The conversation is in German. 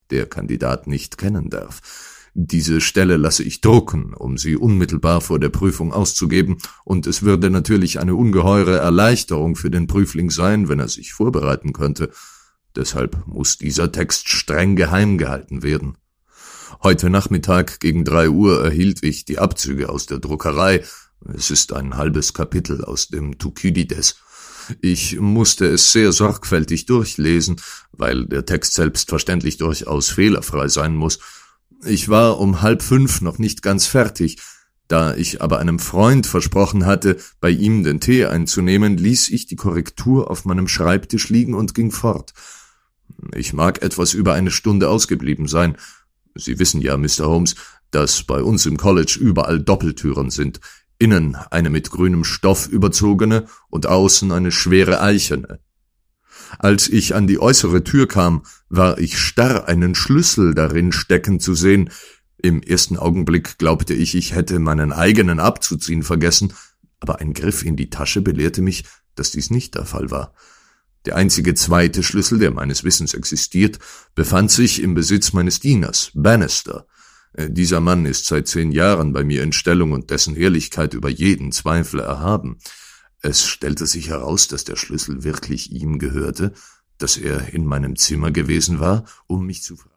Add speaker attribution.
Speaker 1: der Kandidat nicht kennen darf. Diese Stelle lasse ich drucken, um sie unmittelbar vor der Prüfung auszugeben, und es würde natürlich eine ungeheure Erleichterung für den Prüfling sein, wenn er sich vorbereiten könnte. Deshalb muss dieser Text streng geheim gehalten werden. Heute Nachmittag gegen 3 Uhr erhielt ich die Abzüge aus der Druckerei. Es ist ein halbes Kapitel aus dem Thukydides. Ich musste es sehr sorgfältig durchlesen, weil der Text selbstverständlich durchaus fehlerfrei sein muss. Ich war um 4:30 noch nicht ganz fertig. Da ich aber einem Freund versprochen hatte, bei ihm den Tee einzunehmen, ließ ich die Korrektur auf meinem Schreibtisch liegen und ging fort. Ich mag etwas über eine Stunde ausgeblieben sein. Sie wissen ja, Mr. Holmes, dass bei uns im College überall Doppeltüren sind. Innen eine mit grünem Stoff überzogene und außen eine schwere eichene. Als ich an die äußere Tür kam, war ich starr, einen Schlüssel darin stecken zu sehen. Im ersten Augenblick glaubte ich, ich hätte meinen eigenen abzuziehen vergessen, aber ein Griff in die Tasche belehrte mich, dass dies nicht der Fall war. Der einzige zweite Schlüssel, der meines Wissens existiert, befand sich im Besitz meines Dieners, Bannister. Dieser Mann ist seit 10 Jahren bei mir in Stellung und dessen Ehrlichkeit über jeden Zweifel erhaben. Es stellte sich heraus, dass der Schlüssel wirklich ihm gehörte, dass er in meinem Zimmer gewesen war, um mich zu fragen.